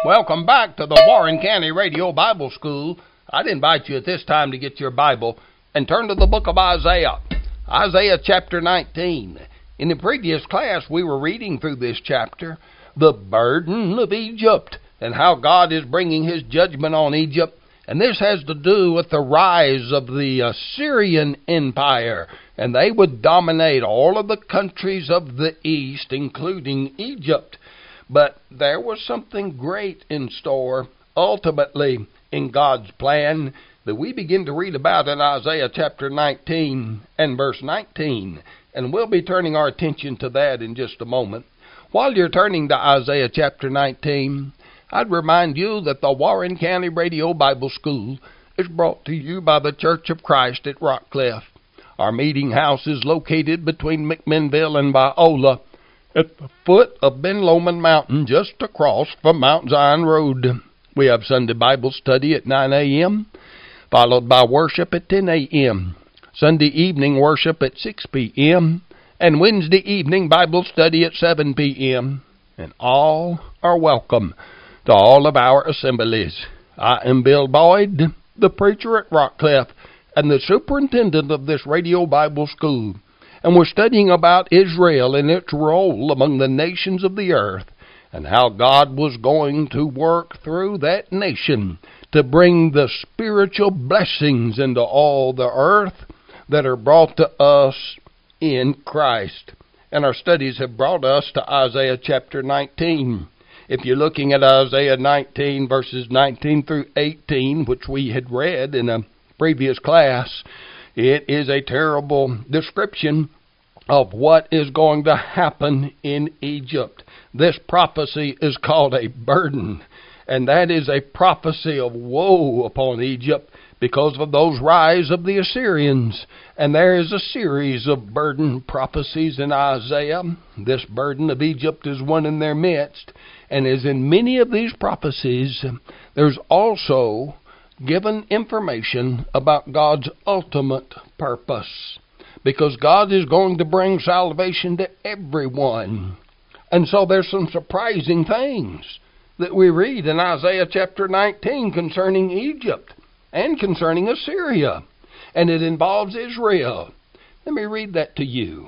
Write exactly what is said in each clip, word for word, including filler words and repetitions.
Welcome back to the Warren County Radio Bible School. I'd invite you at this time to get your Bible and turn to the book of Isaiah. Isaiah chapter nineteen. In the previous class, we were reading through this chapter, the burden of Egypt, and how God is bringing his judgment on Egypt. And this has to do with the rise of the Assyrian Empire. And they would dominate all of the countries of the east, including Egypt. But there was something great in store, ultimately, in God's plan, that we begin to read about in Isaiah chapter nineteen and verse nineteen. And we'll be turning our attention to that in just a moment. While you're turning to Isaiah chapter nineteen, I'd remind you that the Warren County Radio Bible School is brought to you by the Church of Christ at Rockcliffe. Our meeting house is located between McMinnville and Viola, at the foot of Ben Lomond Mountain, just across from Mount Zion Road. We have Sunday Bible study at nine a.m., followed by worship at ten a.m., Sunday evening worship at six p.m., and Wednesday evening Bible study at seven p.m., and all are welcome to all of our assemblies. I am Bill Boyd, the preacher at Rockcliffe, and the superintendent of this radio Bible school. And we're studying about Israel and its role among the nations of the earth, and how God was going to work through that nation to bring the spiritual blessings into all the earth that are brought to us in Christ. And our studies have brought us to Isaiah chapter nineteen. If you're looking at Isaiah nineteen, verses nineteen through eighteen, which we had read in a previous class, it is a terrible description of what is going to happen in Egypt. This prophecy is called a burden, and that is a prophecy of woe upon Egypt because of those rise of the Assyrians. And there is a series of burden prophecies in Isaiah. This burden of Egypt is one in their midst, and as in many of these prophecies, there's also given information about God's ultimate purpose, because God is going to bring salvation to everyone. And so there's some surprising things that we read in Isaiah chapter nineteen concerning Egypt and concerning Assyria, and it involves Israel. Let me read that to you.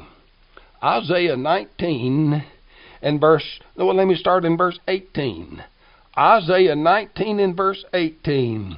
Isaiah nineteen and verse, well, let me start in verse eighteen. Isaiah nineteen and verse eighteen.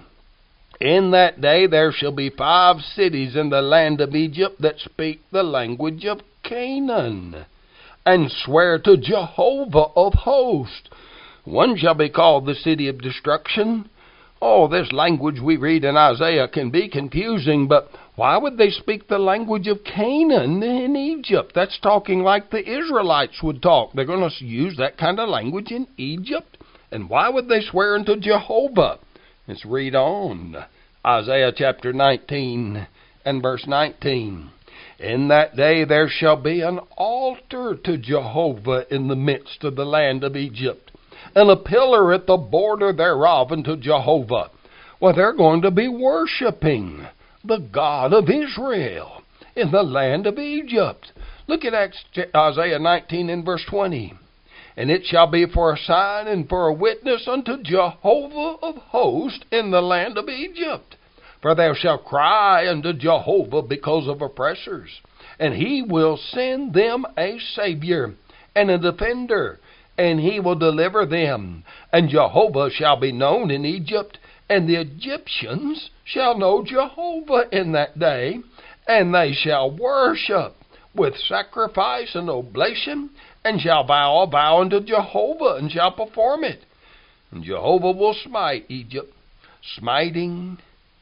In that day there shall be five cities in the land of Egypt that speak the language of Canaan, and swear to Jehovah of hosts. One shall be called the city of destruction. Oh, this language we read in Isaiah can be confusing, but why would they speak the language of Canaan in Egypt? That's talking like the Israelites would talk. They're going to use that kind of language in Egypt? And why would they swear unto Jehovah? Let's read on. Isaiah chapter nineteen and verse nineteen. In that day there shall be an altar to Jehovah in the midst of the land of Egypt, and a pillar at the border thereof unto Jehovah. Well, they're going to be worshiping the God of Israel in the land of Egypt. Look at Isaiah nineteen and verse twenty. And it shall be for a sign and for a witness unto Jehovah of hosts in the land of Egypt. For thou shalt cry unto Jehovah because of oppressors, and he will send them a Savior and a defender, and he will deliver them. And Jehovah shall be known in Egypt, and the Egyptians shall know Jehovah in that day, and they shall worship with sacrifice and oblation, and shall vow a vow unto Jehovah, and shall perform it. And Jehovah will smite Egypt, smiting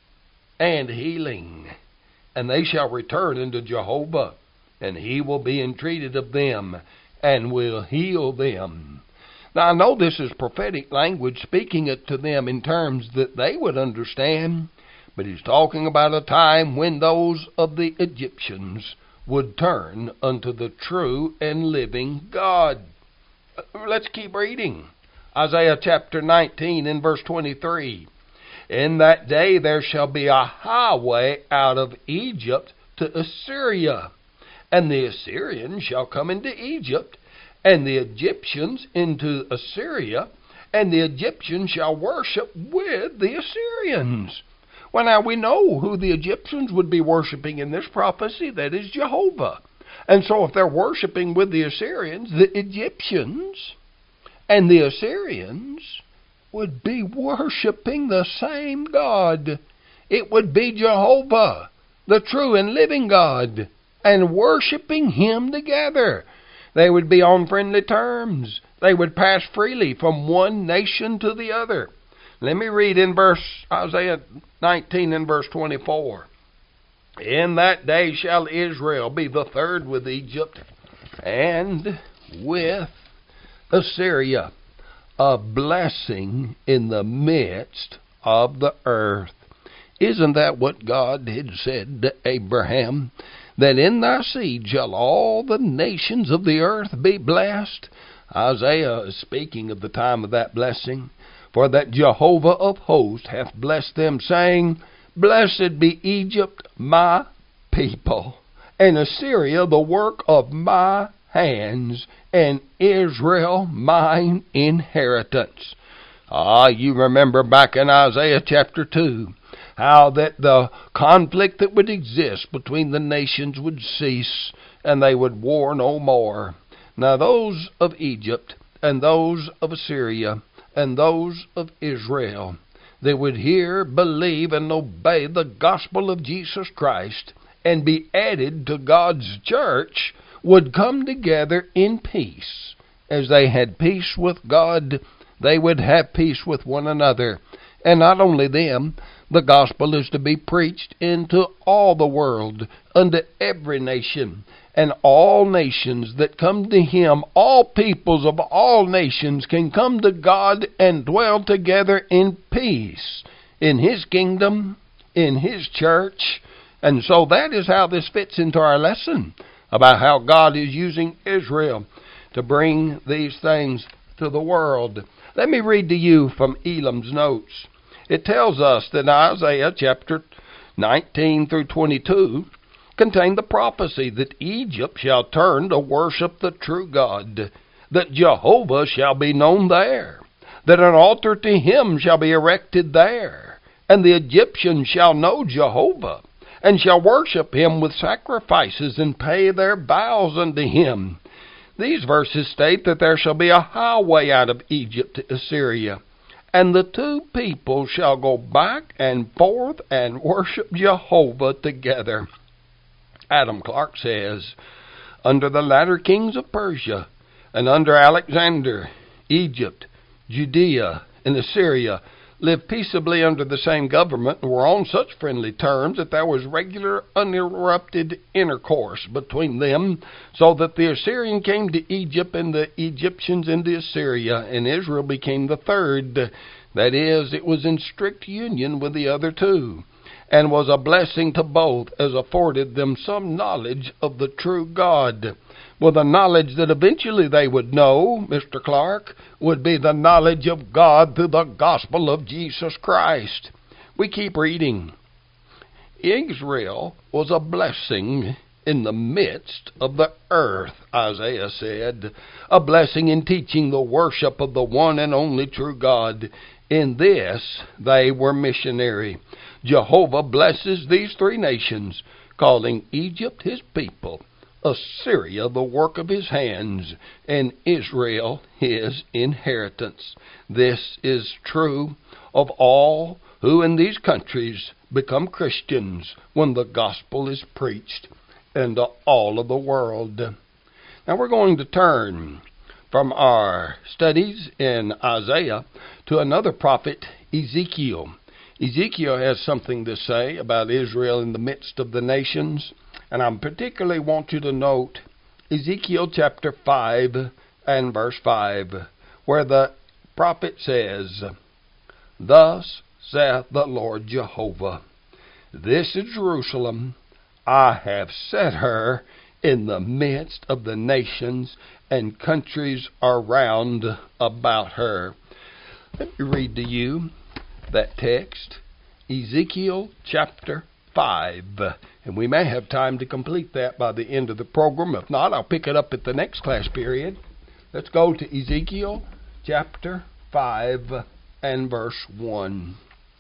and healing. And they shall return unto Jehovah, and he will be entreated of them, and will heal them. Now, I know this is prophetic language, speaking it to them in terms that they would understand, but he's talking about a time when those of the Egyptians would turn unto the true and living God. Let's keep reading. Isaiah chapter nineteen and verse twenty-three. In that day there shall be a highway out of Egypt to Assyria, and the Assyrians shall come into Egypt, and the Egyptians into Assyria, and the Egyptians shall worship with the Assyrians. Well, now we know who the Egyptians would be worshiping in this prophecy. That is Jehovah. And so if they're worshiping with the Assyrians, the Egyptians and the Assyrians would be worshiping the same God. It would be Jehovah, the true and living God, and worshiping Him together. They would be on friendly terms. They would pass freely from one nation to the other. Let me read in verse Isaiah nineteen and verse twenty-four. In that day shall Israel be the third with Egypt and with Assyria, a blessing in the midst of the earth. Isn't that what God had said to Abraham? That in thy seed shall all the nations of the earth be blessed. Isaiah is speaking of the time of that blessing. For that Jehovah of hosts hath blessed them, saying, Blessed be Egypt, my people, and Assyria, the work of my hands, and Israel, mine inheritance. Ah, you remember back in Isaiah chapter two, how that the conflict that would exist between the nations would cease, and they would war no more. Now those of Egypt, and those of Assyria, and those of Israel, they would hear, believe, and obey the gospel of Jesus Christ, and be added to God's church, would come together in peace. As they had peace with God, they would have peace with one another. And not only them, the gospel is to be preached into all the world, unto every nation. And all nations that come to Him, all peoples of all nations can come to God and dwell together in peace in His kingdom, in His church. And so that is how this fits into our lesson about how God is using Israel to bring these things to the world. Let me read to you from Elam's notes. It tells us that Isaiah chapter nineteen through twenty-two contain the prophecy that Egypt shall turn to worship the true God, that Jehovah shall be known there, that an altar to Him shall be erected there, and the Egyptians shall know Jehovah, and shall worship Him with sacrifices, and pay their vows unto Him. These verses state that there shall be a highway out of Egypt to Assyria, and the two people shall go back and forth and worship Jehovah together. Adam Clarke says, under the latter kings of Persia, and under Alexander, Egypt, Judea, and Assyria lived peaceably under the same government, and were on such friendly terms that there was regular, uninterrupted intercourse between them, so that the Assyrian came to Egypt, and the Egyptians into Assyria, and Israel became the third. That is, it was in strict union with the other two, and was a blessing to both, as afforded them some knowledge of the true God. Well, the knowledge that eventually they would know, Mister Clarke, would be the knowledge of God through the gospel of Jesus Christ. We keep reading. Israel was a blessing in the midst of the earth, Isaiah said, a blessing in teaching the worship of the one and only true God. In this they were missionary. Jehovah blesses these three nations, calling Egypt His people, Assyria the work of His hands, and Israel His inheritance. This is true of all who in these countries become Christians when the gospel is preached into all of the world. Now we're going to turn from our studies in Isaiah to another prophet, Ezekiel. Ezekiel has something to say about Israel in the midst of the nations, and I particularly want you to note Ezekiel chapter five and verse five, where the prophet says, Thus saith the Lord Jehovah, This is Jerusalem, I have set her in the midst of the nations, and countries are round about her. Let me read to you that text, Ezekiel chapter five. And we may have time to complete that by the end of the program. If not, I'll pick it up at the next class period. Let's go to Ezekiel chapter five and verse one.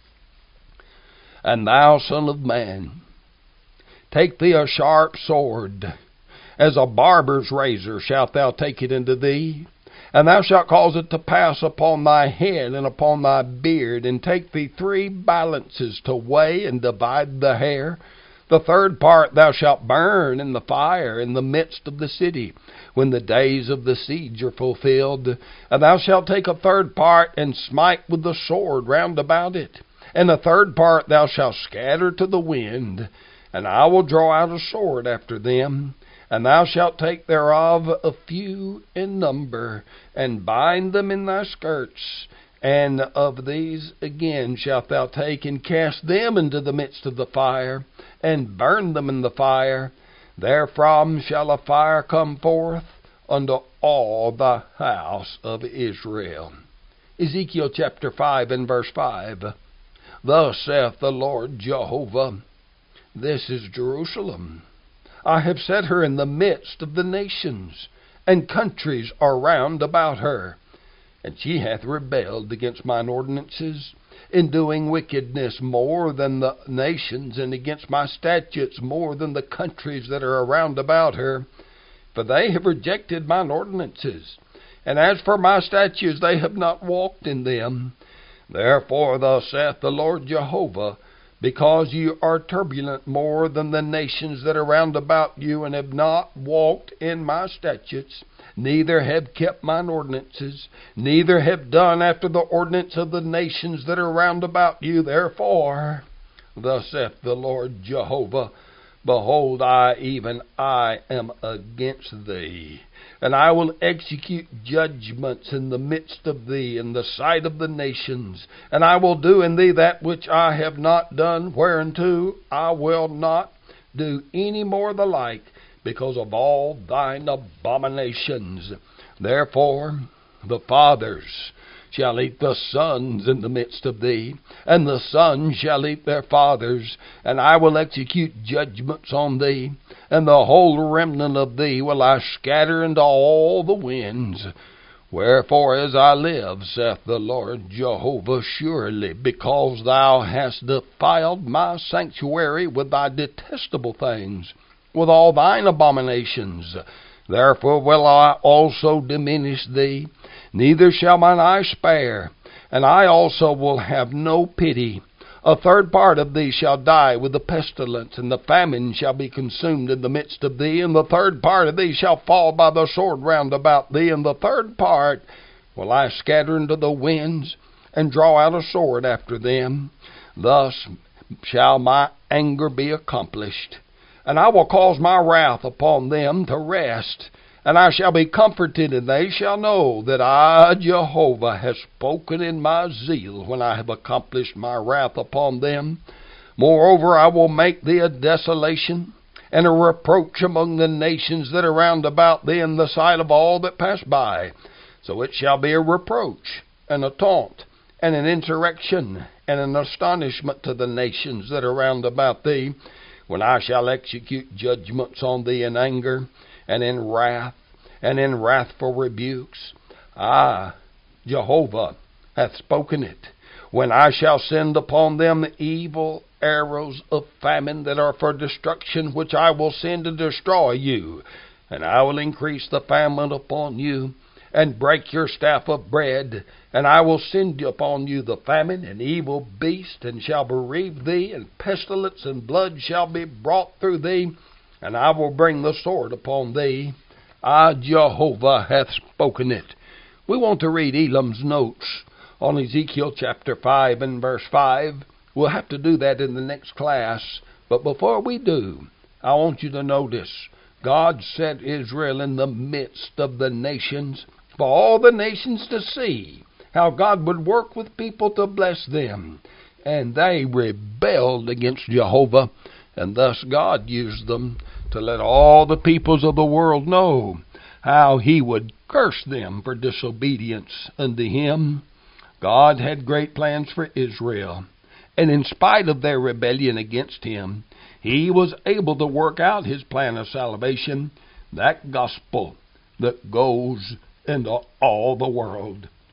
And thou, son of man, take thee a sharp sword, as a barber's razor shalt thou take it into thee, and thou shalt cause it to pass upon thy head and upon thy beard, and take thee three balances to weigh and divide the hair. The third part thou shalt burn in the fire in the midst of the city, when the days of the siege are fulfilled. And thou shalt take a third part, and smite with the sword round about it. And the third part thou shalt scatter to the wind, and I will draw out a sword after them. And thou shalt take thereof a few in number, and bind them in thy skirts. And of these again shalt thou take, and cast them into the midst of the fire, and burn them in the fire. Therefrom shall a fire come forth unto all the house of Israel. Ezekiel chapter five and verse five. Thus saith the Lord Jehovah, this is Jerusalem. I have set her in the midst of the nations, and countries are round about her. And she hath rebelled against mine ordinances, in doing wickedness more than the nations, and against my statutes more than the countries that are around about her. For they have rejected mine ordinances, and as for my statutes, they have not walked in them. Therefore thus saith the Lord Jehovah, because you are turbulent more than the nations that are round about you, and have not walked in my statutes, neither have kept mine ordinances, neither have done after the ordinance of the nations that are round about you. Therefore, thus saith the Lord Jehovah, behold, I, even I, am against thee, and I will execute judgments in the midst of thee, in the sight of the nations, and I will do in thee that which I have not done, whereunto I will not do any more the like, because of all thine abominations. Therefore the fathers shall eat the sons in the midst of thee, and the sons shall eat their fathers, and I will execute judgments on thee, and the whole remnant of thee will I scatter into all the winds. Wherefore, as I live, saith the Lord Jehovah, surely because thou hast defiled my sanctuary with thy detestable things, with all thine abominations, therefore will I also diminish thee, neither shall mine eye spare, and I also will have no pity. A third part of thee shall die with the pestilence, and the famine shall be consumed in the midst of thee, and the third part of thee shall fall by the sword round about thee, and the third part will I scatter into the winds, and draw out a sword after them. Thus shall my anger be accomplished, and I will cause my wrath upon them to rest, and I shall be comforted, and they shall know that I, Jehovah, have spoken in my zeal when I have accomplished my wrath upon them. Moreover, I will make thee a desolation and a reproach among the nations that are round about thee in the sight of all that pass by. So it shall be a reproach and a taunt and an insurrection and an astonishment to the nations that are round about thee, when I shall execute judgments on thee in anger, and in wrath, and in wrathful rebukes. I, Jehovah, hath spoken it, when I shall send upon them evil arrows of famine that are for destruction, which I will send to destroy you. And I will increase the famine upon you, and break your staff of bread, and I will send upon you the famine and evil beast, and shall bereave thee, and pestilence and blood shall be brought through thee, and I will bring the sword upon thee. I, Jehovah, hath spoken it. We want to read Elam's notes on Ezekiel chapter five and verse five. We'll have to do that in the next class, but before we do, I want you to notice God set Israel in the midst of the nations, for all the nations to see how God would work with people to bless them. And they rebelled against Jehovah, and thus God used them to let all the peoples of the world know how He would curse them for disobedience unto Him. God had great plans for Israel, and in spite of their rebellion against Him, He was able to work out His plan of salvation, that gospel that goes into all the world.